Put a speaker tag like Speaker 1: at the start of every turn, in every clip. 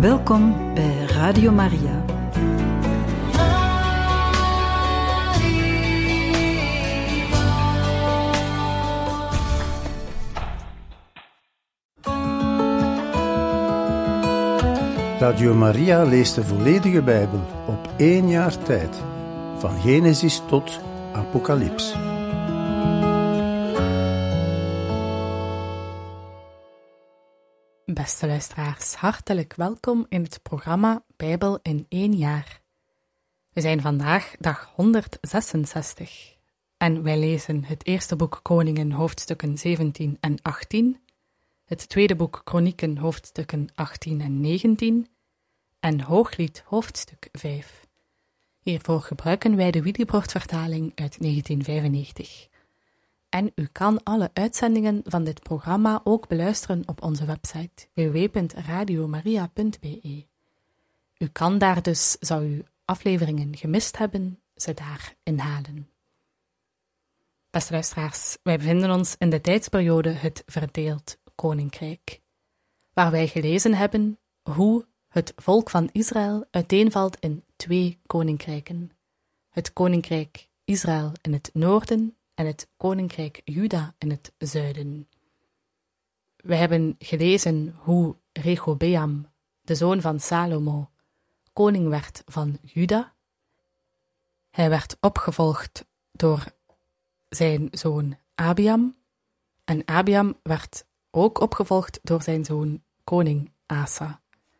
Speaker 1: Welkom bij Radio Maria.
Speaker 2: Radio Maria leest de volledige Bijbel op 1 jaar tijd, van Genesis tot Apocalyps.
Speaker 3: Beste luisteraars, hartelijk welkom in het programma Bijbel in 1 jaar. We zijn vandaag dag 166 en wij lezen het eerste boek Koningen hoofdstukken 17 en 18, het tweede boek Kronieken hoofdstukken 18 en 19 en Hooglied hoofdstuk 5. Hiervoor gebruiken wij de Willibrord-vertaling uit 1995. En u kan alle uitzendingen van dit programma ook beluisteren op onze website www.radiomaria.be. U kan daar dus, zou u afleveringen gemist hebben, ze daar inhalen. Beste luisteraars, wij bevinden ons in de tijdsperiode het verdeeld koninkrijk, waar wij gelezen hebben hoe het volk van Israël uiteenvalt in 2 koninkrijken. Het koninkrijk Israël in het noorden en het koninkrijk Juda in het zuiden. We hebben gelezen hoe Rehobeam, de zoon van Salomo, koning werd van Juda. Hij werd opgevolgd door zijn zoon Abiam, en Abiam werd ook opgevolgd door zijn zoon koning Asa.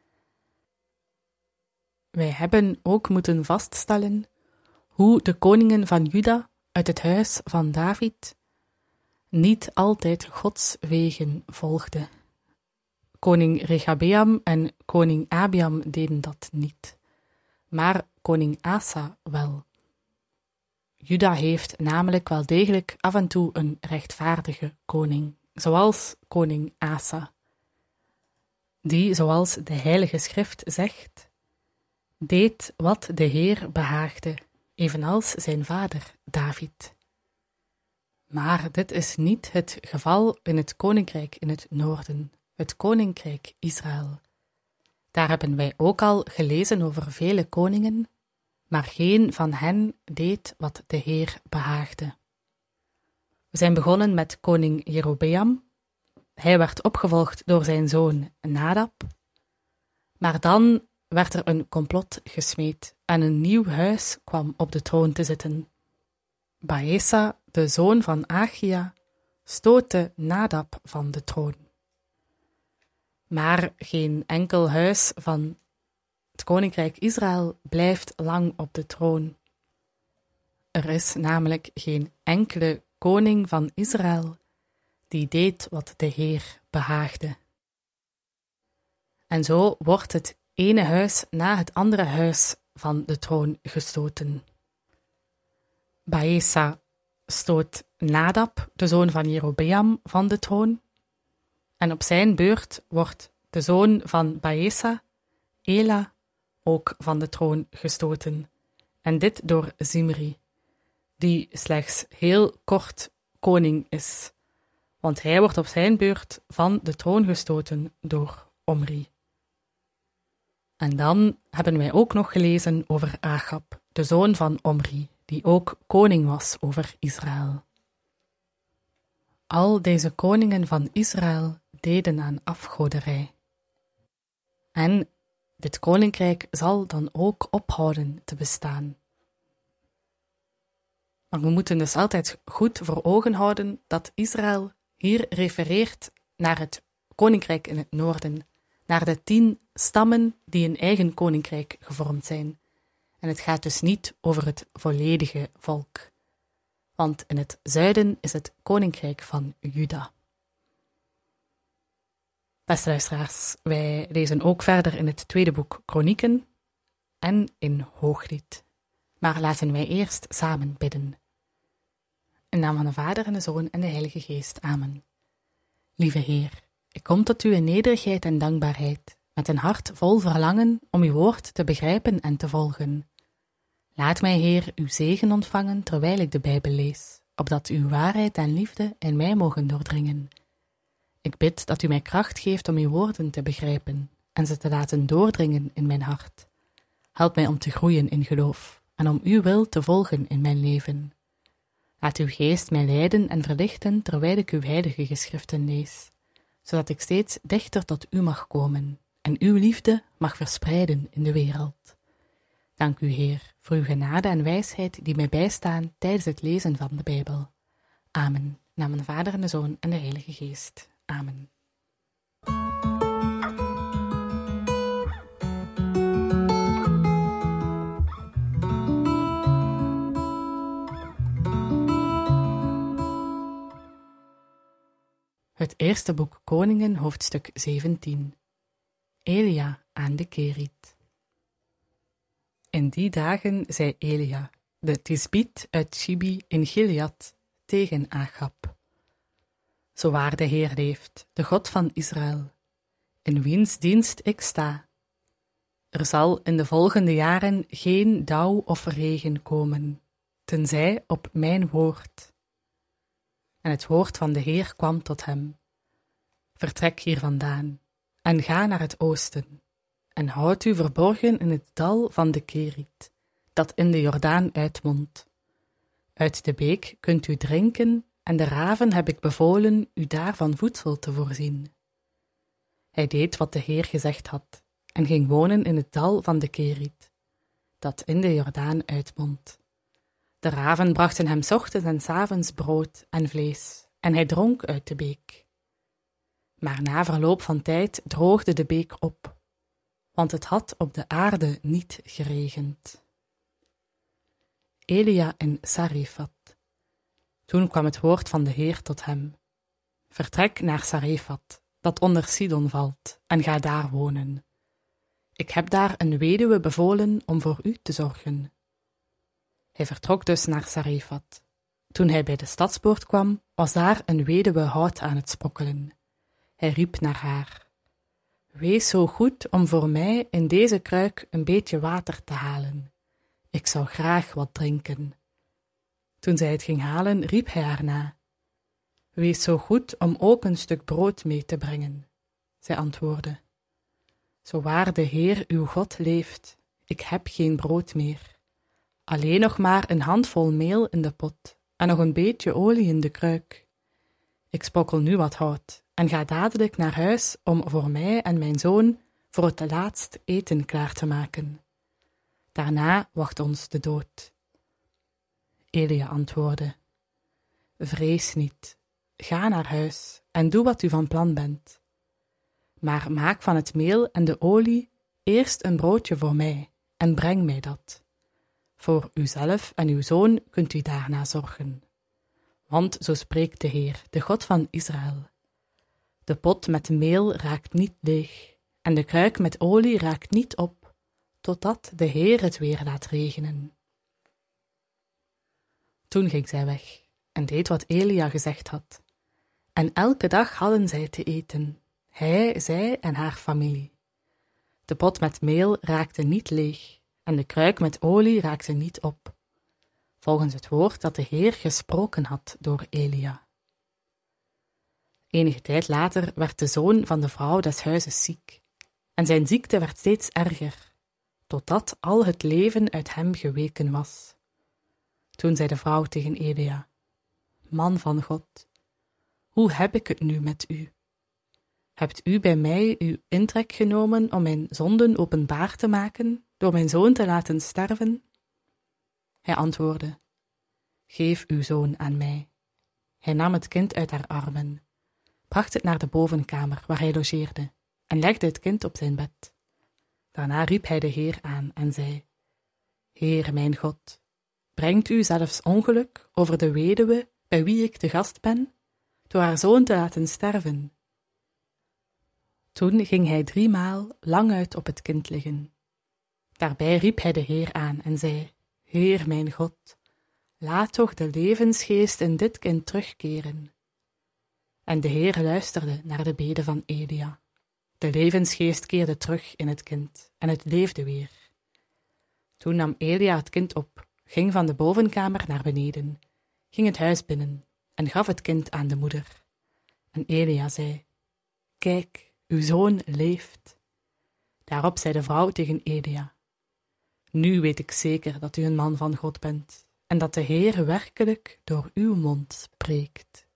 Speaker 3: Wij hebben ook moeten vaststellen hoe de koningen van Juda uit het huis van David niet altijd Gods wegen volgden. Koning Rehabeam en koning Abiam deden dat niet, maar koning Asa wel. Juda heeft namelijk wel degelijk af en toe een rechtvaardige koning, zoals koning Asa, die, zoals de Heilige Schrift zegt, deed wat de Heer behaagde, evenals zijn vader David. Maar dit is niet het geval in het koninkrijk in het noorden, het koninkrijk Israël. Daar hebben wij ook al gelezen over vele koningen, maar geen van hen deed wat de Heer behaagde. We zijn begonnen met koning Jerobeam. Hij werd opgevolgd door zijn zoon Nadab, maar dan werd er een complot gesmeed en een nieuw huis kwam op de troon te zitten. Baesa, de zoon van Achia, stootte Nadab van de troon. Maar geen enkel huis van het koninkrijk Israël blijft lang op de troon. Er is namelijk geen enkele koning van Israël die deed wat de Heer behaagde. En zo wordt het ene huis na het andere huis van de troon gestoten. Baesa stoot Nadab, de zoon van Jerobeam, van de troon. En op zijn beurt wordt de zoon van Baesa, Ela, ook van de troon gestoten. En dit door Zimri, die slechts heel kort koning is, want hij wordt op zijn beurt van de troon gestoten door Omri. En dan hebben wij ook nog gelezen over Achab, de zoon van Omri, die ook koning was over Israël. Al deze koningen van Israël deden aan afgoderij. En dit koninkrijk zal dan ook ophouden te bestaan. Maar we moeten dus altijd goed voor ogen houden dat Israël hier refereert naar het koninkrijk in het noorden, naar de 10 stammen die een eigen koninkrijk gevormd zijn. En het gaat dus niet over het volledige volk. Want in het zuiden is het koninkrijk van Juda. Beste luisteraars, wij lezen ook verder in het tweede boek Kronieken en in Hooglied. Maar laten wij eerst samen bidden. In naam van de Vader en de Zoon en de Heilige Geest. Amen. Lieve Heer, ik kom tot u in nederigheid en dankbaarheid, met een hart vol verlangen om uw woord te begrijpen en te volgen. Laat mij, Heer, uw zegen ontvangen terwijl ik de Bijbel lees, opdat uw waarheid en liefde in mij mogen doordringen. Ik bid dat u mij kracht geeft om uw woorden te begrijpen en ze te laten doordringen in mijn hart. Help mij om te groeien in geloof en om uw wil te volgen in mijn leven. Laat uw geest mij leiden en verlichten terwijl ik uw heilige geschriften lees, zodat ik steeds dichter tot u mag komen en uw liefde mag verspreiden in de wereld. Dank u, Heer, voor uw genade en wijsheid die mij bijstaan tijdens het lezen van de Bijbel. Amen. Namens de Vader en de Zoon en de Heilige Geest. Amen. Het eerste boek Koningen, hoofdstuk 17. Elia aan de Keriet. In die dagen zei Elia, de Tisbiet uit Shibi in Gilead, tegen Achab: Zo waar de Heer leeft, de God van Israël, in wiens dienst ik sta. Er zal in de volgende jaren geen dauw of regen komen, tenzij op mijn woord. En het woord van de Heer kwam tot hem: Vertrek hier vandaan en ga naar het oosten, en houd u verborgen in het dal van de Keriet, dat in de Jordaan uitmondt. Uit de beek kunt u drinken, en de raven heb ik bevolen u daarvan voedsel te voorzien. Hij deed wat de Heer gezegd had, en ging wonen in het dal van de Keriet, dat in de Jordaan uitmondt. De raven brachten hem 's ochtends en 's avonds brood en vlees, en hij dronk uit de beek. Maar na verloop van tijd droogde de beek op, want het had op de aarde niet geregend. Elia in Sarefat. Toen kwam het woord van de Heer tot hem: Vertrek naar Sarefat, dat onder Sidon valt, en ga daar wonen. Ik heb daar een weduwe bevolen om voor u te zorgen. Hij vertrok dus naar Sarefat. Toen hij bij de stadspoort kwam, was daar een weduwe hout aan het sprokkelen. Hij riep naar haar: Wees zo goed om voor mij in deze kruik een beetje water te halen. Ik zou graag wat drinken. Toen zij het ging halen, riep hij haar na: Wees zo goed om ook een stuk brood mee te brengen. Zij antwoordde: Zo waar de Heer uw God leeft, ik heb geen brood meer. Alleen nog maar een handvol meel in de pot en nog een beetje olie in de kruik. Ik sprokkel nu wat hout en ga dadelijk naar huis om voor mij en mijn zoon voor het laatst eten klaar te maken. Daarna wacht ons de dood. Elia antwoordde: Vrees niet, ga naar huis en doe wat u van plan bent. Maar maak van het meel en de olie eerst een broodje voor mij en breng mij dat. Voor uzelf en uw zoon kunt u daarna zorgen. Want zo spreekt de Heer, de God van Israël: De pot met meel raakt niet leeg, en de kruik met olie raakt niet op, totdat de Heer het weer laat regenen. Toen ging zij weg en deed wat Elia gezegd had. En elke dag hadden zij te eten, hij, zij en haar familie. De pot met meel raakte niet leeg, en de kruik met olie raakte niet op, volgens het woord dat de Heer gesproken had door Elia. Enige tijd later werd de zoon van de vrouw des huizes ziek, en zijn ziekte werd steeds erger, totdat al het leven uit hem geweken was. Toen zei de vrouw tegen Elia: Man van God, hoe heb ik het nu met u? Hebt u bij mij uw intrek genomen om mijn zonden openbaar te maken, door mijn zoon te laten sterven? Hij antwoordde: Geef uw zoon aan mij. Hij nam het kind uit haar armen, bracht het naar de bovenkamer waar hij logeerde en legde het kind op zijn bed. Daarna riep hij de Heer aan en zei: Heer mijn God, brengt u zelfs ongeluk over de weduwe bij wie ik te gast ben, door haar zoon te laten sterven? Toen ging hij 3 maal lang uit op het kind liggen. Daarbij riep hij de Heer aan en zei: Heer mijn God, laat toch de levensgeest in dit kind terugkeren. En de Heer luisterde naar de bede van Elia. De levensgeest keerde terug in het kind en het leefde weer. Toen nam Elia het kind op, ging van de bovenkamer naar beneden, ging het huis binnen en gaf het kind aan de moeder. En Elia zei: Kijk, uw zoon leeft. Daarop zei de vrouw tegen Elia: Nu weet ik zeker dat u een man van God bent en dat de Heer werkelijk door uw mond spreekt.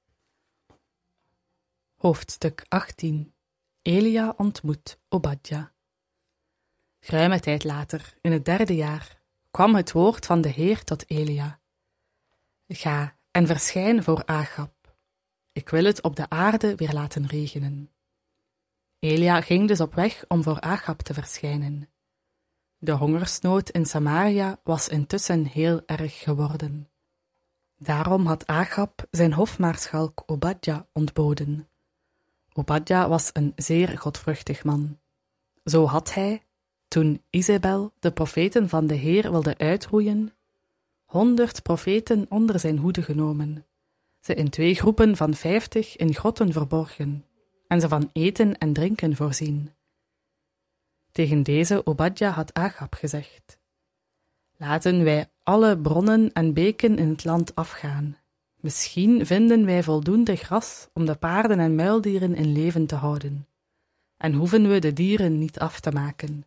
Speaker 3: Hoofdstuk 18. Elia ontmoet Obadja. Geruime tijd later, in het 3e jaar, kwam het woord van de Heer tot Elia: Ga en verschijn voor Achab. Ik wil het op de aarde weer laten regenen. Elia ging dus op weg om voor Achab te verschijnen. De hongersnood in Samaria was intussen heel erg geworden. Daarom had Achab zijn hofmaarschalk Obadja ontboden. Obadja was een zeer godvruchtig man. Zo had hij, toen Izebel de profeten van de Heer wilde uitroeien, 100 profeten onder zijn hoede genomen, ze in 2 groepen van 50 in grotten verborgen, en ze van eten en drinken voorzien. Tegen deze Obadja had Achab gezegd: Laten wij alle bronnen en beken in het land afgaan. Misschien vinden wij voldoende gras om de paarden en muildieren in leven te houden, en hoeven we de dieren niet af te maken.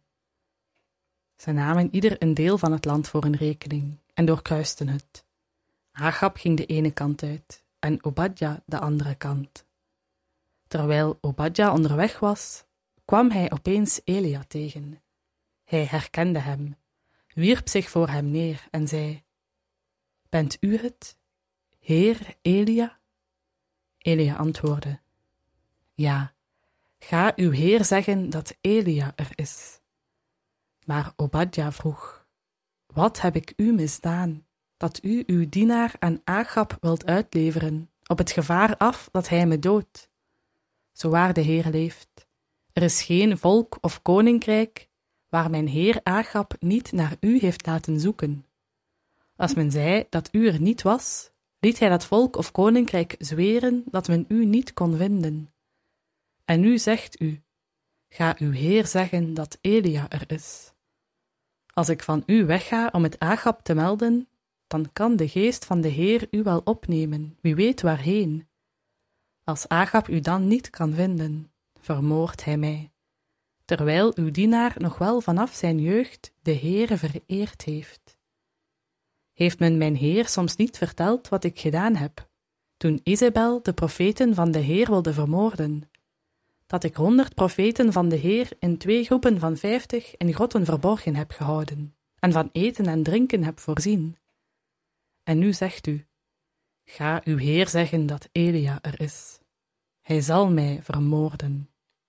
Speaker 3: Ze namen ieder een deel van het land voor hun rekening en doorkruisten het. Achab ging de ene kant uit en Obadja de andere kant. Terwijl Obadja onderweg was, kwam hij opeens Elia tegen. Hij herkende hem, wierp zich voor hem neer en zei: Bent u het, Heer Elia? Elia antwoordde: Ja, ga uw Heer zeggen dat Elia er is. Maar Obadja vroeg: Wat heb ik u misdaan, dat u uw dienaar aan Achab wilt uitleveren, op het gevaar af dat hij me doodt? Zo waar de Heer leeft, er is geen volk of koninkrijk waar mijn heer Achab niet naar u heeft laten zoeken. Als men zei dat u er niet was, liet hij dat volk of koninkrijk zweren dat men u niet kon vinden. En nu zegt u: Ga uw Heer zeggen dat Elia er is. Als ik van u wegga om het Achab te melden, dan kan de geest van de Heer u wel opnemen, wie weet waarheen. Als Achab u dan niet kan vinden, vermoordt hij mij, terwijl uw dienaar nog wel vanaf zijn jeugd de Heere vereerd heeft. Heeft men mijn Heer soms niet verteld wat ik gedaan heb, toen Izebel de profeten van de Heer wilde vermoorden, dat ik 100 profeten van de Heer in 2 groepen van 50 in grotten verborgen heb gehouden, en van eten en drinken heb voorzien. En nu zegt u: Ga uw Heer zeggen dat Elia er is. Hij zal mij vermoorden.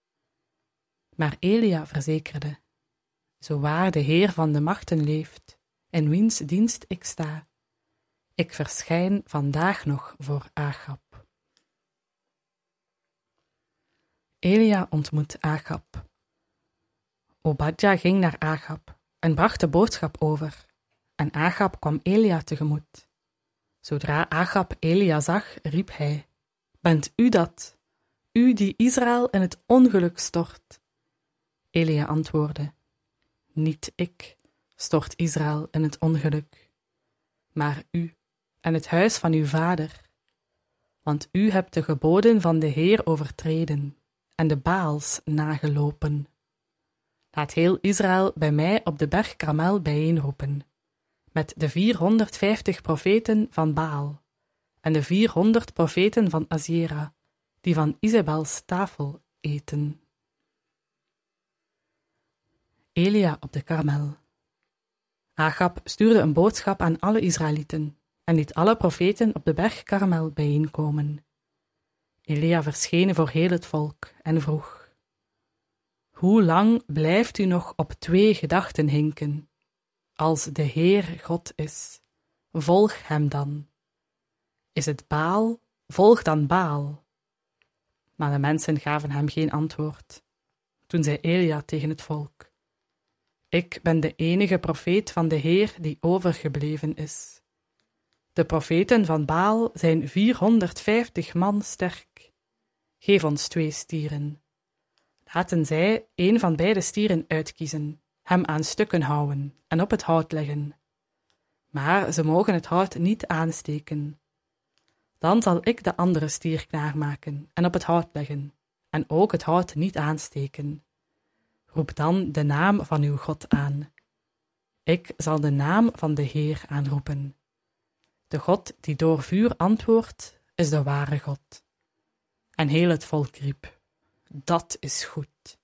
Speaker 3: Maar Elia verzekerde: Zo waar de Heer van de machten leeft, in wiens dienst ik sta, ik verschijn vandaag nog voor Achab. Elia ontmoet Achab. Obadja ging naar Achab en bracht de boodschap over, en Achab kwam Elia tegemoet. Zodra Achab Elia zag, riep hij: Bent u dat, u die Israël in het ongeluk stort? Elia antwoordde: Niet ik stort Israël in het ongeluk, maar u en het huis van uw vader. Want u hebt de geboden van de Heer overtreden en de Baals nagelopen. Laat heel Israël bij mij op de berg Karmel bijeenroepen, met de 450 profeten van Baal en de 400 profeten van Asjera, die van Izebels tafel eten. Elia op de Karmel. Achab stuurde een boodschap aan alle Israëlieten en liet alle profeten op de berg Karmel bijeenkomen. Elia verscheen voor heel het volk en vroeg: Hoe lang blijft u nog op 2 gedachten hinken? Als de Heer God is, volg hem dan. Is het Baal, volg dan Baal. Maar de mensen gaven hem geen antwoord. Toen zei Elia tegen het volk: Ik ben de enige profeet van de Heer die overgebleven is. De profeten van Baal zijn 450 man sterk. Geef ons 2 stieren. Laten zij 1 van beide stieren uitkiezen, hem aan stukken houden en op het hout leggen. Maar ze mogen het hout niet aansteken. Dan zal ik de andere stier klaarmaken en op het hout leggen, en ook het hout niet aansteken. Roep dan de naam van uw God aan. Ik zal de naam van de Heer aanroepen. De God die door vuur antwoordt, is de ware God. En heel het volk riep, dat is goed.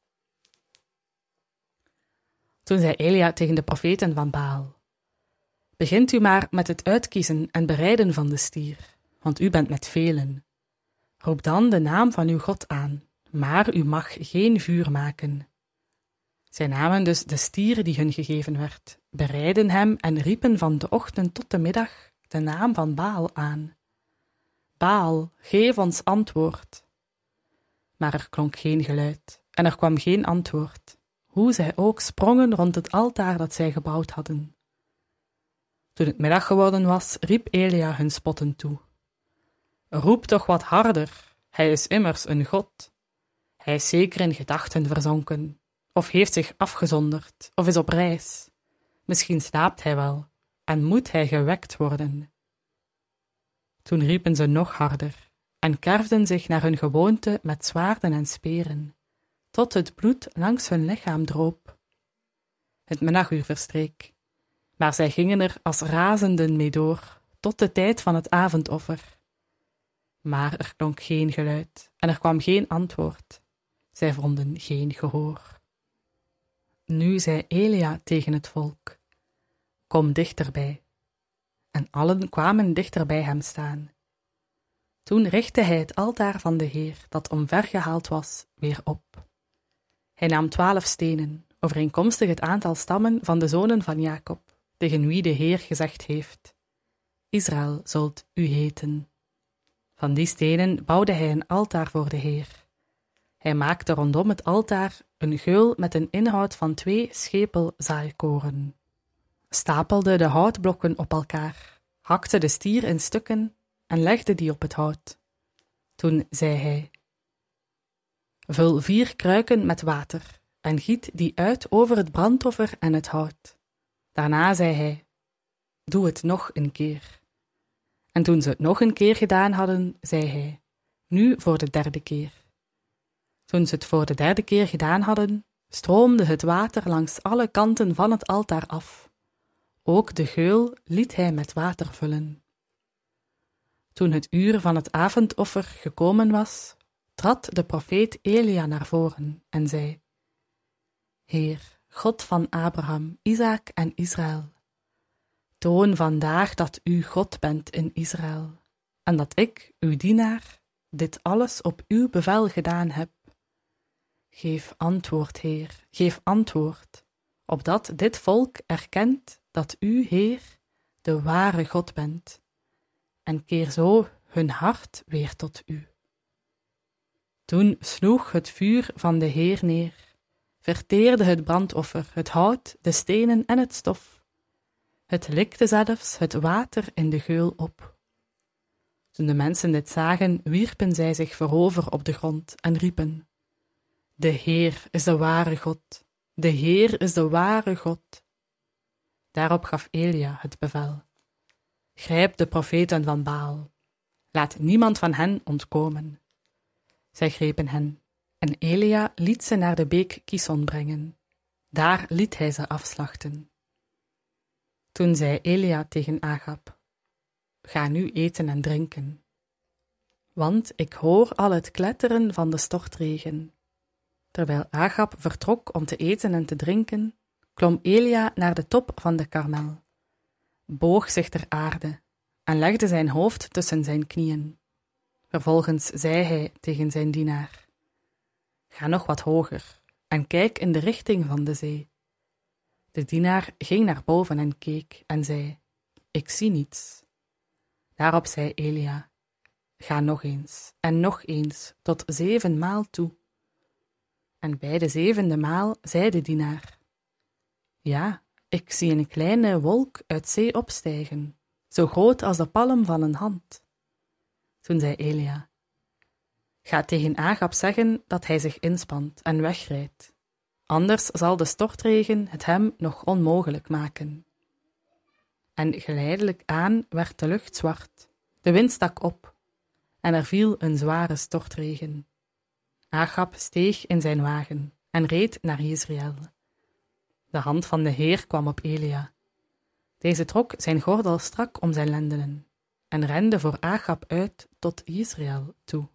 Speaker 3: Toen zei Elia tegen de profeten van Baal, begint u maar met het uitkiezen en bereiden van de stier, want u bent met velen. Roep dan de naam van uw God aan, maar u mag geen vuur maken. Zij namen dus de stier die hun gegeven werd, bereidden hem en riepen van de ochtend tot de middag de naam van Baal aan. Baal, geef ons antwoord. Maar er klonk geen geluid en er kwam geen antwoord, hoe zij ook sprongen rond het altaar dat zij gebouwd hadden. Toen het middag geworden was, riep Elia hun spottend toe. Roep toch wat harder, hij is immers een god. Hij is zeker in gedachten verzonken, of heeft zich afgezonderd, of is op reis. Misschien slaapt hij wel, en moet hij gewekt worden. Toen riepen ze nog harder, en kerfden zich naar hun gewoonte met zwaarden en speren, tot het bloed langs hun lichaam droop. Het middaguur verstreek, maar zij gingen er als razenden mee door, tot de tijd van het avondoffer. Maar er klonk geen geluid, en er kwam geen antwoord. Zij vonden geen gehoor. Nu zei Elia tegen het volk, kom dichterbij. En allen kwamen dichter bij hem staan. Toen richtte hij het altaar van de Heer, dat omvergehaald was, weer op. Hij nam 12 stenen, overeenkomstig het aantal stammen van de zonen van Jacob, tegen wie de Heer gezegd heeft, Israël zult u heten. Van die stenen bouwde hij een altaar voor de Heer. Hij maakte rondom het altaar een geul met een inhoud van 2 schepel zaaikoren, stapelde de houtblokken op elkaar, hakte de stier in stukken en legde die op het hout. Toen zei hij, vul 4 kruiken met water en giet die uit over het brandoffer en het hout. Daarna zei hij, doe het nog een keer. En toen ze het nog een keer gedaan hadden, zei hij, nu voor de 3e keer. Toen ze het voor de 3e keer gedaan hadden, stroomde het water langs alle kanten van het altaar af. Ook de geul liet hij met water vullen. Toen het uur van het avondoffer gekomen was, trad de profeet Elia naar voren en zei, Heer, God van Abraham, Isaak en Israël, toon vandaag dat u God bent in Israël, en dat ik, uw dienaar, dit alles op uw bevel gedaan heb. Geef antwoord, Heer, geef antwoord, opdat dit volk erkent dat u, Heer, de ware God bent, en keer zo hun hart weer tot u. Toen sloeg het vuur van de Heer neer, verteerde het brandoffer, het hout, de stenen en het stof. Het likte zelfs het water in de geul op. Toen de mensen dit zagen, wierpen zij zich voorover op de grond en riepen, de Heer is de ware God, de Heer is de ware God. Daarop gaf Elia het bevel. Grijp de profeten van Baal. Laat niemand van hen ontkomen. Zij grepen hen, en Elia liet ze naar de beek Kison brengen. Daar liet hij ze afslachten. Toen zei Elia tegen Agab, ga nu eten en drinken. Want ik hoor al het kletteren van de stortregen. Terwijl Agab vertrok om te eten en te drinken, klom Elia naar de top van de Karmel, boog zich ter aarde en legde zijn hoofd tussen zijn knieën. Vervolgens zei hij tegen zijn dienaar, ga nog wat hoger en kijk in de richting van de zee. De dienaar ging naar boven en keek en zei, ik zie niets. Daarop zei Elia, ga nog eens en nog eens tot 7 maal toe. En bij de 7e maal zei de dienaar, ja, ik zie een kleine wolk uit zee opstijgen, zo groot als de palm van een hand. Toen zei Elia, ga tegen Agab zeggen dat hij zich inspant en wegrijdt, anders zal de stortregen het hem nog onmogelijk maken. En geleidelijk aan werd de lucht zwart, de wind stak op, en er viel een zware stortregen. Agab steeg in zijn wagen en reed naar Jezreel. De hand van de Heer kwam op Elia. Deze trok zijn gordel strak om zijn lendenen en rende voor Achab uit tot Jezreel toe.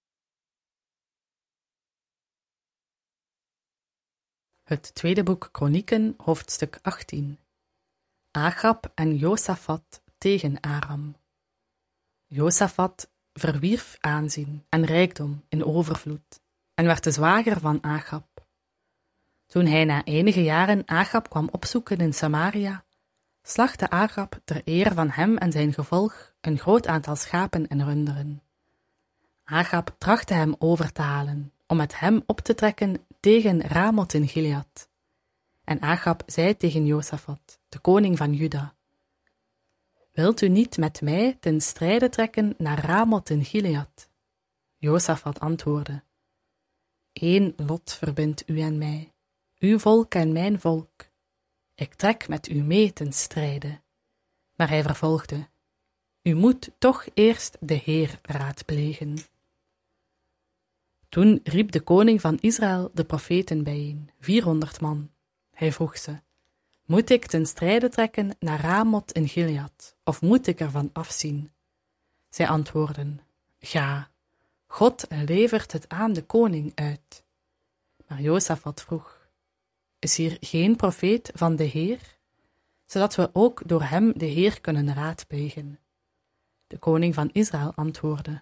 Speaker 3: Het tweede boek Kronieken, hoofdstuk 18. Achab en Josafat tegen Aram. Josafat verwierf aanzien en rijkdom in overvloed en werd de zwager van Achab. Toen hij na enige jaren Achab kwam opzoeken in Samaria, slachtte Achab ter eer van hem en zijn gevolg een groot aantal schapen en runderen. Achab trachtte hem over te halen om met hem op te trekken tegen Ramoth in Gilead. En Achab zei tegen Josafat, de koning van Juda: Wilt u niet met mij ten strijde trekken naar Ramoth in Gilead? Josafat antwoordde: Eén lot verbindt u en mij, uw volk en mijn volk. Ik trek met u mee ten strijde. Maar hij vervolgde: U moet toch eerst de Heer raadplegen. Toen riep de koning van Israël de profeten bijeen, 400 man. Hij vroeg ze: Moet ik ten strijde trekken naar Ramoth in Gilead, of moet ik ervan afzien? Zij antwoordden: Ga, God levert het aan de koning uit. Maar Josafat vroeg: Is hier geen profeet van de Heer, zodat we ook door hem de Heer kunnen raadplegen? De koning van Israël antwoordde: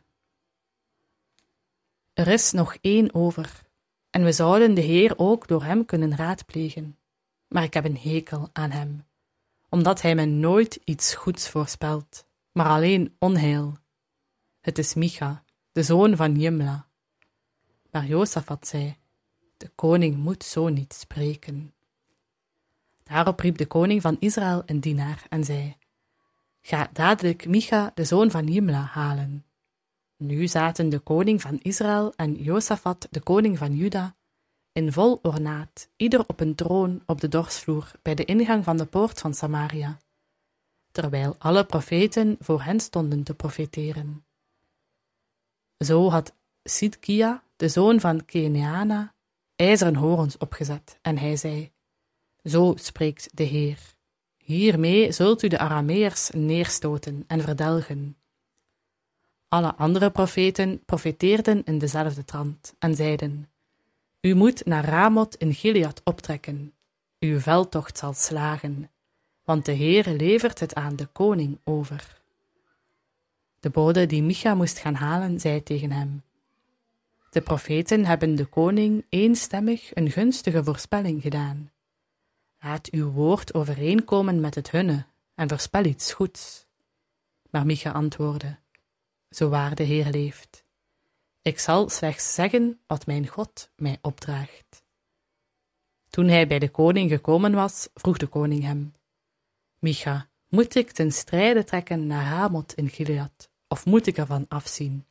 Speaker 3: Er is nog één over, en we zouden de Heer ook door hem kunnen raadplegen. Maar ik heb een hekel aan hem, omdat hij me nooit iets goeds voorspelt, maar alleen onheil. Het is Micha, de zoon van Jimla. Maar Josafat zei: De koning moet zo niet spreken. Daarop riep de koning van Israël een dienaar en zei: Ga dadelijk Micha, de zoon van Jimla, halen. Nu zaten de koning van Israël en Josafat, de koning van Juda, in vol ornaat, ieder op een troon op de dorsvloer bij de ingang van de poort van Samaria, terwijl alle profeten voor hen stonden te profeteren. Zo had Sidkia, de zoon van Keneana, ijzeren horens opgezet, en hij zei: Zo spreekt de Heer: Hiermee zult u de Arameërs neerstoten en verdelgen. Alle andere profeten profeteerden in dezelfde trant en zeiden: U moet naar Ramoth in Gilead optrekken. Uw veldtocht zal slagen, want de Heer levert het aan de koning over. De bode die Micha moest gaan halen, zei tegen hem: De profeten hebben de koning eenstemmig een gunstige voorspelling gedaan. Laat uw woord overeenkomen met het hunne en voorspel iets goeds. Maar Micha antwoordde: Zo waar de Heer leeft, ik zal slechts zeggen wat mijn God mij opdraagt. Toen hij bij de koning gekomen was, vroeg de koning hem: Micha, moet ik ten strijde trekken naar Ramoth in Gilead, of moet ik ervan afzien?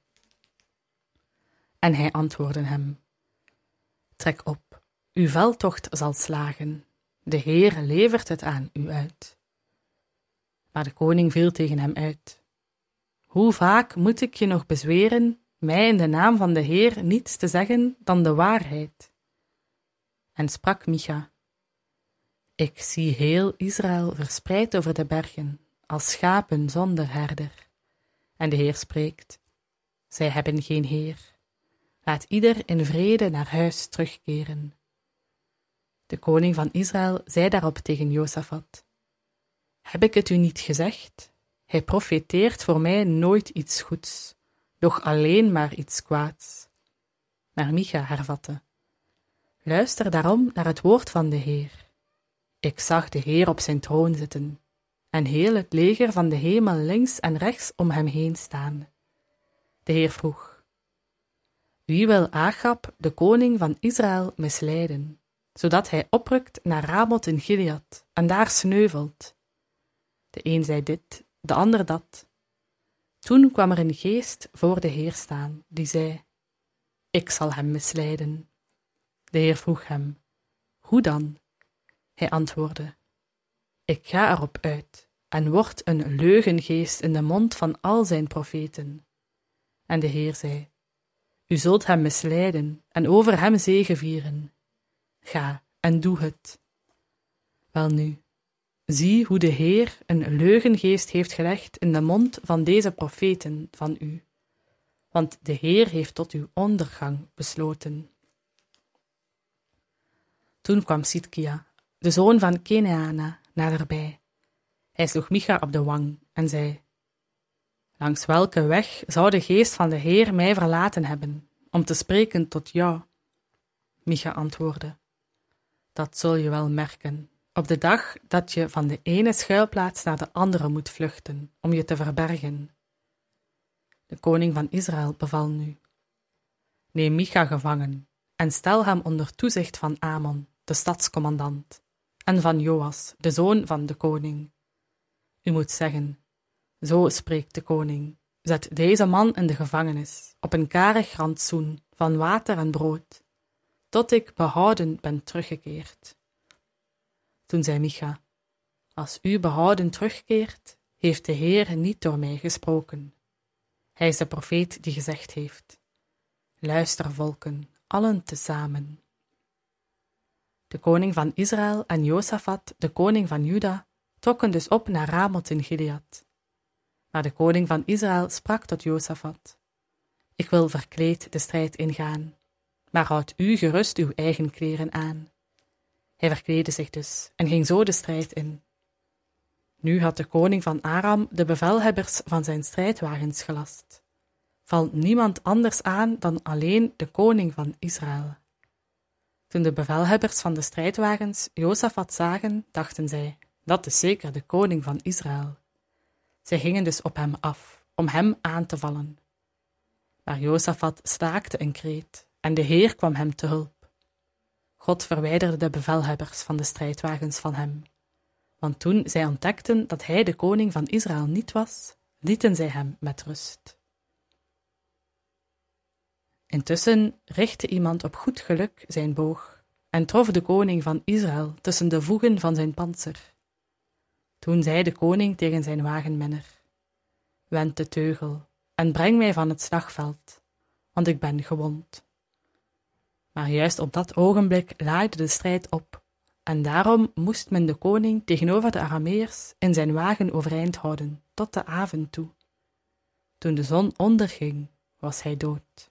Speaker 3: En hij antwoordde hem: Trek op, uw veldtocht zal slagen, de Heer levert het aan u uit. Maar de koning viel tegen hem uit: Hoe vaak moet ik je nog bezweren mij in de naam van de Heer niets te zeggen dan de waarheid? En sprak Micha: Ik zie heel Israël verspreid over de bergen, als schapen zonder herder. En de Heer spreekt: Zij hebben geen Heer. Laat ieder in vrede naar huis terugkeren. De koning van Israël zei daarop tegen Josafat: Heb ik het u niet gezegd? Hij profeteert voor mij nooit iets goeds, doch alleen maar iets kwaads. Maar Micha hervatte: Luister daarom naar het woord van de Heer. Ik zag de Heer op zijn troon zitten, en heel het leger van de hemel links en rechts om hem heen staan. De Heer vroeg: Wie wil Achab, de koning van Israël, misleiden, zodat hij oprukt naar Ramoth in Gilead en daar sneuvelt? De een zei dit, de ander dat. Toen kwam er een geest voor de Heer staan, die zei: Ik zal hem misleiden. De Heer vroeg hem: Hoe dan? Hij antwoordde: Ik ga erop uit en word een leugengeest in de mond van al zijn profeten. En de Heer zei: U zult hem misleiden en over hem zegevieren. Ga en doe het. Welnu, zie hoe de Heer een leugengeest heeft gelegd in de mond van deze profeten van u, want de Heer heeft tot uw ondergang besloten. Toen kwam Sidkia, de zoon van Kenaana, naderbij. Hij sloeg Micha op de wang en zei: Langs welke weg zou de geest van de Heer mij verlaten hebben, om te spreken tot jou? Micha antwoordde: Dat zul je wel merken, op de dag dat je van de ene schuilplaats naar de andere moet vluchten, om je te verbergen. De koning van Israël beval nu: Neem Micha gevangen en stel hem onder toezicht van Amon, de stadscommandant, en van Joas, de zoon van de koning. U moet zeggen: Zo spreekt de koning, zet deze man in de gevangenis, op een karig rantsoen van water en brood, tot ik behouden ben teruggekeerd. Toen zei Micha: Als u behouden terugkeert, heeft de Heer niet door mij gesproken. Hij is de profeet die gezegd heeft: Luister, volken, allen tezamen. De koning van Israël en Josafat, de koning van Juda, trokken dus op naar Ramot in Gilead. Maar de koning van Israël sprak tot Josafat: Ik wil verkleed de strijd ingaan, maar houd u gerust uw eigen kleren aan. Hij verkleedde zich dus en ging zo de strijd in. Nu had de koning van Aram de bevelhebbers van zijn strijdwagens gelast. Val niemand anders aan dan alleen de koning van Israël. Toen de bevelhebbers van de strijdwagens Josafat zagen, dachten zij: Dat is zeker de koning van Israël. Zij gingen dus op hem af, om hem aan te vallen. Maar Josafat staakte een kreet, en de Heer kwam hem te hulp. God verwijderde de bevelhebbers van de strijdwagens van hem. Want toen zij ontdekten dat hij de koning van Israël niet was, lieten zij hem met rust. Intussen richtte iemand op goed geluk zijn boog en trof de koning van Israël tussen de voegen van zijn pantser. Toen zei de koning tegen zijn wagenmenner: Wend de teugel en breng mij van het slagveld, want ik ben gewond. Maar juist op dat ogenblik laaide de strijd op, en daarom moest men de koning tegenover de Arameërs in zijn wagen overeind houden tot de avond toe. Toen de zon onderging, was hij dood.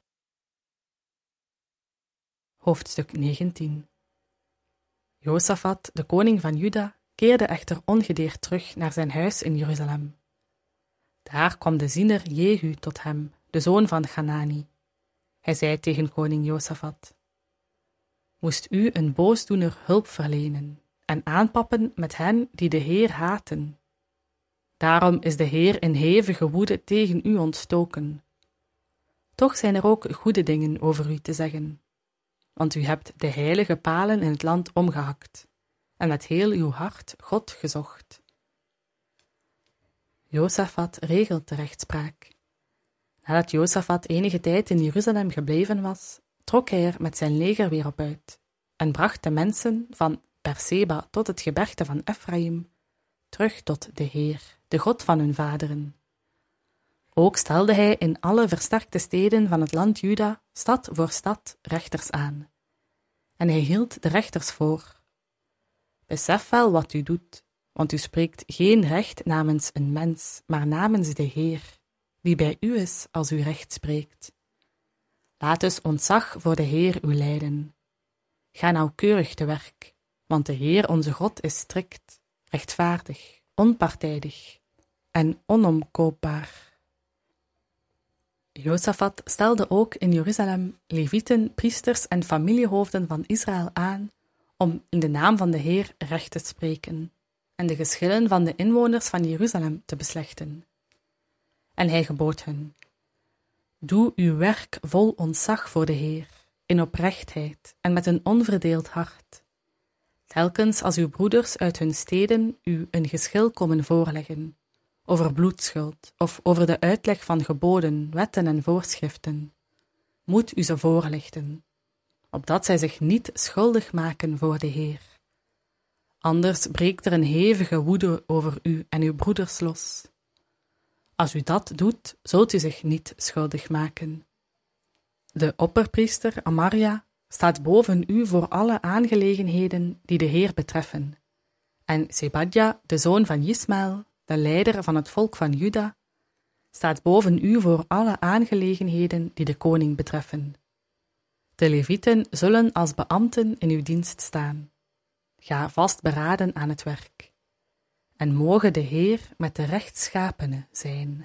Speaker 3: Hoofdstuk 19. Josafat, de koning van Juda, keerde echter ongedeerd terug naar zijn huis in Jeruzalem. Daar kwam de ziener Jehu tot hem, de zoon van Hanani. Hij zei tegen koning Josafat: Moest u een boosdoener hulp verlenen en aanpappen met hen die de Heer haten? Daarom is de Heer in hevige woede tegen u ontstoken. Toch zijn er ook goede dingen over u te zeggen, want u hebt de heilige palen in het land omgehakt en met heel uw hart God gezocht. Josafat regelt de rechtspraak. Nadat Josafat enige tijd in Jeruzalem gebleven was, trok hij er met zijn leger weer op uit en bracht de mensen van Berseba tot het gebergte van Efraïm terug tot de Heer, de God van hun vaderen. Ook stelde hij in alle versterkte steden van het land Juda, stad voor stad, rechters aan. En hij hield de rechters voor: Besef wel wat u doet, want u spreekt geen recht namens een mens, maar namens de Heer, die bij u is als u recht spreekt. Laat dus ontzag voor de Heer u leiden. Ga nauwkeurig te werk, want de Heer onze God is strikt, rechtvaardig, onpartijdig en onomkoopbaar. Josafat stelde ook in Jeruzalem levieten, priesters en familiehoofden van Israël aan om in de naam van de Heer recht te spreken en de geschillen van de inwoners van Jeruzalem te beslechten. En hij gebood hen: Doe uw werk vol ontzag voor de Heer, in oprechtheid en met een onverdeeld hart. Telkens als uw broeders uit hun steden u een geschil komen voorleggen, over bloedschuld of over de uitleg van geboden, wetten en voorschriften, moet u ze voorlichten, opdat zij zich niet schuldig maken voor de Heer. Anders breekt er een hevige woede over u en uw broeders los. Als u dat doet, zult u zich niet schuldig maken. De opperpriester Amaria staat boven u voor alle aangelegenheden die de Heer betreffen. En Zebadja, de zoon van Ismael, de leider van het volk van Juda, staat boven u voor alle aangelegenheden die de koning betreffen. De Levieten zullen als beambten in uw dienst staan. Ga vastberaden aan het werk. En moge de Heer met de rechtschapene zijn.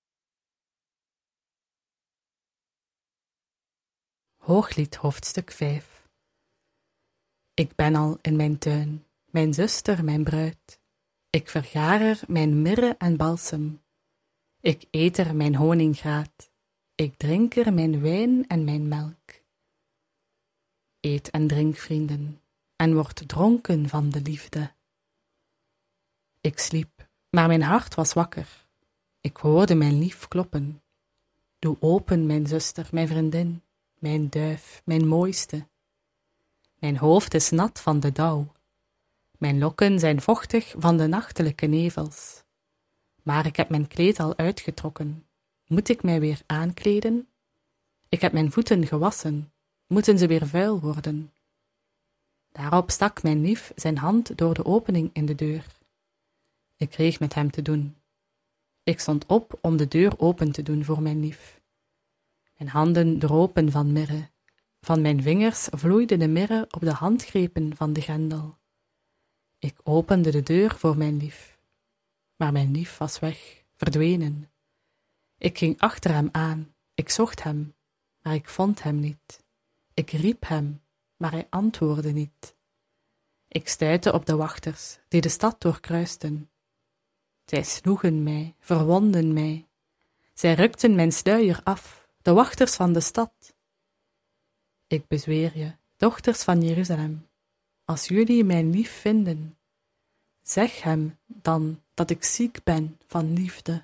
Speaker 3: Hooglied hoofdstuk 5. Ik ben al in mijn tuin, mijn zuster, mijn bruid. Ik vergaar er mijn mirre en balsem. Ik eet er mijn honingraat. Ik drink er mijn wijn en mijn melk. Eet en drink, vrienden, en word dronken van de liefde. Ik sliep, maar mijn hart was wakker. Ik hoorde mijn lief kloppen. Doe open, mijn zuster, mijn vriendin, mijn duif, mijn mooiste. Mijn hoofd is nat van de dauw. Mijn lokken zijn vochtig van de nachtelijke nevels. Maar ik heb mijn kleed al uitgetrokken. Moet ik mij weer aankleden? Ik heb mijn voeten gewassen. Moeten ze weer vuil worden? Daarop stak mijn lief zijn hand door de opening in de deur. Ik kreeg met hem te doen. Ik stond op om de deur open te doen voor mijn lief. Mijn handen dropen van mirre. Van mijn vingers vloeide de mirre op de handgrepen van de grendel. Ik opende de deur voor mijn lief. Maar mijn lief was weg, verdwenen. Ik ging achter hem aan. Ik zocht hem, maar ik vond hem niet. Ik riep hem, maar hij antwoordde niet. Ik stuitte op de wachters, die de stad doorkruisten. Zij sloegen mij, verwonden mij. Zij rukten mijn sluier af, de wachters van de stad. Ik bezweer je, dochters van Jeruzalem, als jullie mijn lief vinden, zeg hem dan dat ik ziek ben van liefde.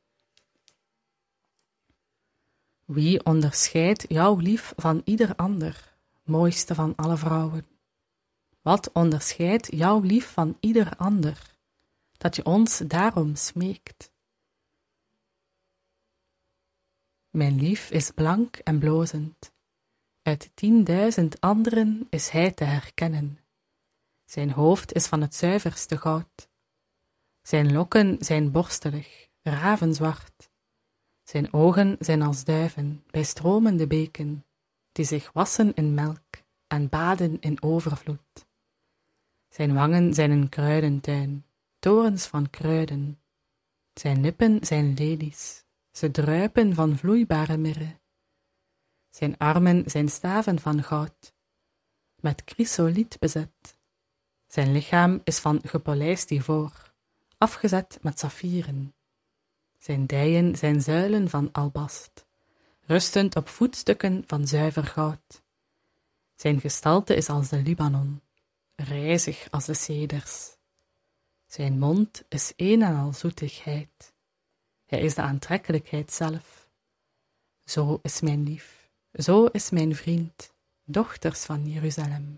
Speaker 3: Wie onderscheidt jouw lief van ieder ander, mooiste van alle vrouwen? Wat onderscheidt jouw lief van ieder ander, dat je ons daarom smeekt? Mijn lief is blank en blozend. Uit 10.000 anderen is hij te herkennen. Zijn hoofd is van het zuiverste goud. Zijn lokken zijn borstelig, ravenzwart. Zijn ogen zijn als duiven bij stromende beken, die zich wassen in melk en baden in overvloed. Zijn wangen zijn een kruidentuin, torens van kruiden. Zijn lippen zijn lelies, ze druipen van vloeibare mirre. Zijn armen zijn staven van goud, met chrysoliet bezet. Zijn lichaam is van gepolijst ivoor, afgezet met saffieren. Zijn dijen zijn zuilen van albast, rustend op voetstukken van zuiver goud. Zijn gestalte is als de Libanon, rijzig als de ceders. Zijn mond is een en al zoetigheid. Hij is de aantrekkelijkheid zelf. Zo is mijn lief, zo is mijn vriend, dochters van Jeruzalem.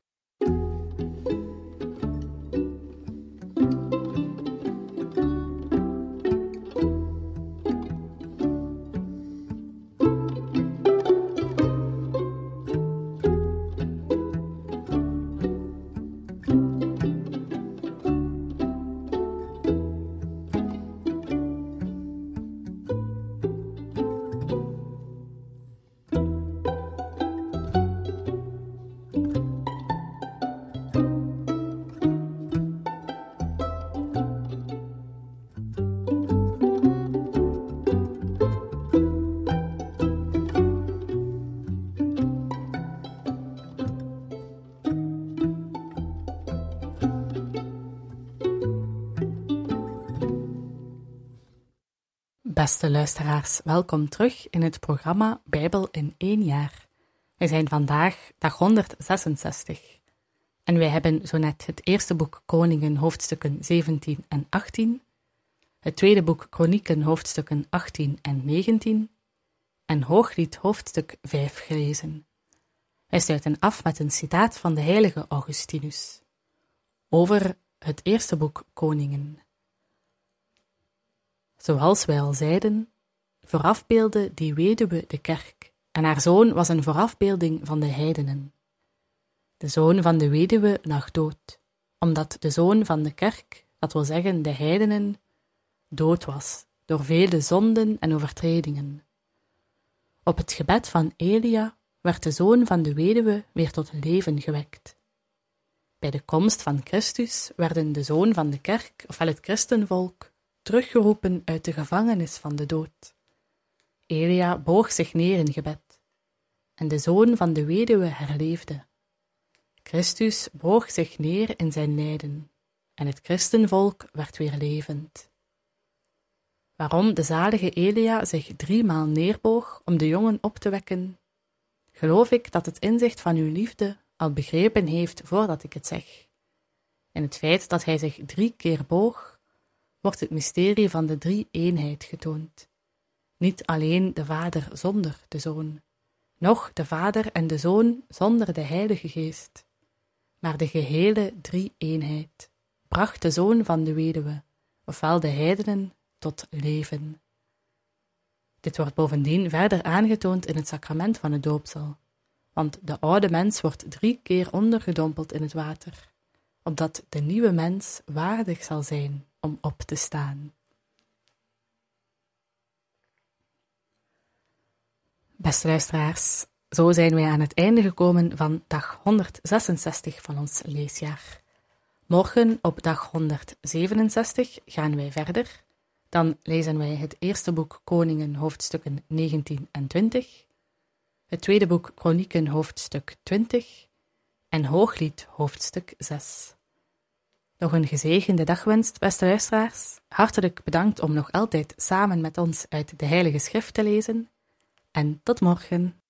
Speaker 3: Beste luisteraars, welkom terug in het programma Bijbel in 1 jaar. Wij zijn vandaag dag 166 en wij hebben zo net het eerste boek Koningen hoofdstukken 17 en 18, het tweede boek Kronieken hoofdstukken 18 en 19 en Hooglied hoofdstuk 5 gelezen. Wij sluiten af met een citaat van de heilige Augustinus over het eerste boek Koningen. Zoals wij al zeiden, vooraf beeldde die weduwe de kerk, en haar zoon was een voorafbeelding van de heidenen. De zoon van de weduwe lag dood, omdat de zoon van de kerk, dat wil zeggen de heidenen, dood was, door vele zonden en overtredingen. Op het gebed van Elia werd de zoon van de weduwe weer tot leven gewekt. Bij de komst van Christus werden de zoon van de kerk, ofwel het christenvolk, teruggeroepen uit de gevangenis van de dood. Elia boog zich neer in gebed, en de zoon van de weduwe herleefde. Christus boog zich neer in zijn lijden, en het christenvolk werd weer levend. Waarom de zalige Elia zich 3 maal neerboog om de jongen op te wekken, geloof ik dat het inzicht van uw liefde al begrepen heeft voordat ik het zeg. In het feit dat hij zich 3 keer boog, wordt het mysterie van de 3-eenheid getoond. Niet alleen de Vader zonder de Zoon, noch de Vader en de Zoon zonder de Heilige Geest, maar de gehele 3-eenheid bracht de Zoon van de weduwe, ofwel de heidenen, tot leven. Dit wordt bovendien verder aangetoond in het sacrament van het doopsel, want de oude mens wordt 3 keer ondergedompeld in het water, opdat de nieuwe mens waardig zal zijn om op te staan. Beste luisteraars, zo zijn wij aan het einde gekomen van dag 166 van ons leesjaar. Morgen op dag 167 gaan wij verder. Dan lezen wij het eerste boek Koningen hoofdstukken 19 en 20, het tweede boek Kronieken hoofdstuk 20 en Hooglied hoofdstuk 6. Nog een gezegende dag wenst, beste luisteraars. Hartelijk bedankt om nog altijd samen met ons uit de Heilige Schrift te lezen. En tot morgen.